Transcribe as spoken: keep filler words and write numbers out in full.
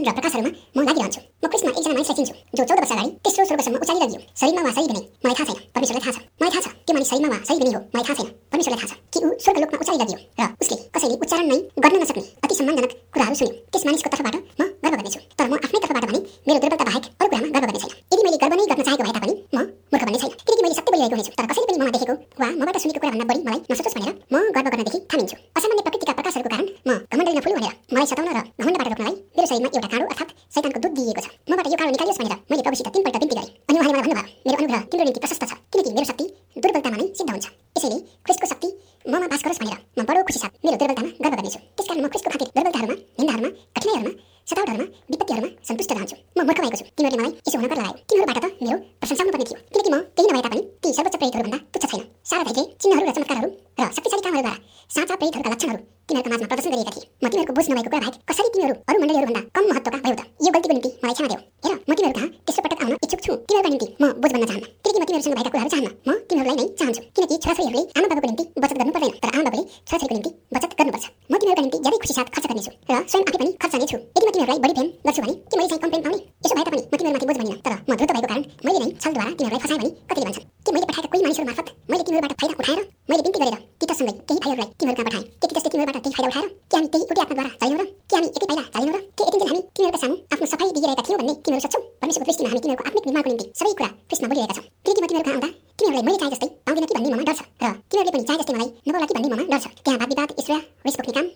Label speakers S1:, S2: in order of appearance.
S1: र प्रकाशहरूमा म लागिरहन्छु। म क्रिस्मा एकजना मानिसलाई चिन्छु जो चौध वर्ष अगाडि तेस्रो स्वर्गसम्म उचाली लगियो। शरीरमा वा शरीरले नै मलाई थाहा छैन, परमेश्वरलाई थाहा छ। मलाई थाहा छ त्यो मानिस शरीरमा वा शरीरले नै हो, मलाई थाहा छैन, परमेश्वरलाई थाहा छ कि ऊ स्वर्गलोकमा उचाली लगियो र उसले कसैले उच्चारण नै गर्न नसक्ने अति सम्मानजनक कुराहरू सुन्यो। त्यस मानिसको तर्फबाट म गर्व गर्नेछु, तर म आफ्नै तर्फबाट भने मेरो दुर्बलता बाहेक अरू कुरामा गर्व गर्ने छैन। यदि मैले गर्व नै गर्न चाहेको भए तापनि म मूर्ख बन्ने छैन, किनकि मैले सत्य बोलिरहेको हुनेछु। तर कसैले पनि ममा देखेको वा मबाट सुनेको कुराभन्दा बढी मलाई नसोचोस् भनेर म गर्व गर्नदेखि थामिन्छु। असामान्य प्रकृतिका प्रकाशहरूको कारण म घमण्डले नफुलु भनेर मलाई सताउन र घमण्डबाट रोक्नलाई मेरो शरीरमा एउटा काँडो अर्थात् शैतानको दूत दिइएको छ। मबाट यो काँडो निकालियोस् भनेर मैले प्रभुसित तीनपल्ट बिन्ती गरेँ। अनि उहाँले मलाई भन्नुभयो, मेरो अनुग्रह तिम्रो निम्ति प्रशस्त छ, किनकि मेरो शक्ति दुर्बलतामा नै सिद्ध हुन्छ। यसैले ख्रीष्टको शक्ति ममा बास गरोस् भनेर म बडो खुसी साथ मेरो दुर्बलतामा गर्व गर्नेछु। त्यसकारण म ख्रीष्टको खातिर दुर्बलताहरूमा, निन्दाहरूमा, कठिनाइहरूमा, सतावटहरूमा, विपत्तिहरूमा सन्तुष्ट रहन्छु। म मूर्ख भएको छु, तिमीहरूले मलाई यसो हुन कर लगायो। तिमीहरूबाट त मेरो प्रशंसा हुनुपर्ने थियो, किनकि म केही नभए तापनि ती सर्वोच्च प्रेरितहरूभन्दा तुच्छ छैन। सारा धैर्य, चिन्हहरू र चमत्कारहरू र शक्तिशाली कामहरूद्वारा साँचा प्रेरितहरूका लक्षणहरू तिमीहरूका माझमा प्रदर्शन गरिएका थिए। म तिमीहरूको बोझ नभएको कुरा बाहेक कसरी तिमीहरू अरू मण्डलीहरूभन्दा कम महत्त्वका भयो त? यो गल्तीको निम्ति मलाई क्षमा देऊ। हेर, म तिमीहरू कहाँ तेस्रो पटक आउन इच्छुक छु। तिमीहरूका निम्ति म बोझ बन्न चाहन्न, किनकि म तिमीहरूसँग भएका कुराहरू चाहन्न। म तिमीहरूलाई नै चाहन्छु, किनकि छोराछोरीहरूले आमा बाबाको निम्ति बचत गर्नु पर्दैन, तर आमा बाबाले छोराछोरीको निम्ति बचत गर्नुपर्छ। म तिमीहरूका निम्ति ज्यादै खुसी साथ खर्च गर्नेछु र स्वयं आफै पनि खर्चने छु। यदि म तिमीहरूलाई बढी प्रेम गर्छु भने के मैले चाहिँ कम प्रेम पाउने? यसो भए तापनि म तिमीहरूमाथि बोझ बनिन, तर म द्रुत भएको कारण मैले नै छलद्वारा तिमीहरूलाई फसाएँ भने कतिले भन्छन्? के मैले पठाएका कोही मानिसहरू मार्फत मैले तिमीहरूबाट फाइदा उठाएर मैले बिन्ती गरेर तीतससँगै केही भाइहरूलाई तिमीहरू कहाँ पठाएँ? के तीतसले तिमीहरूबाट केही फाइदा उठाएर? के हामी केही एउटै आत्माद्वारा चालिनौँ र? के हामी एकै पाइला चालिनौँ र? के यतिन्जेल हामी तिमीहरूका सामु आफ्नो सफाई दिइरहेका थियौँ भन्ने तिमीहरू सोच्छौ? परमेश्वरको दृष्टिमा हामी तिमीहरूको आत्मिक निर्माणको निम्ति सबै कुरा ख्रीष्टमा बोलिरहेका छौँ। किनकि म तिमीहरू कहाँ आउँदा तिमीहरूलाई मैले चाहे जस्तै पाउँदिन कि भन्ने ममा डर छ, र तिमीहरूले पनि चाहे जस्तै मलाई नपाउला कि भन्ने ममा डर छ। त्यहाँ वाद विवाद, ईर्ष्या, रिस पोख्ने काम,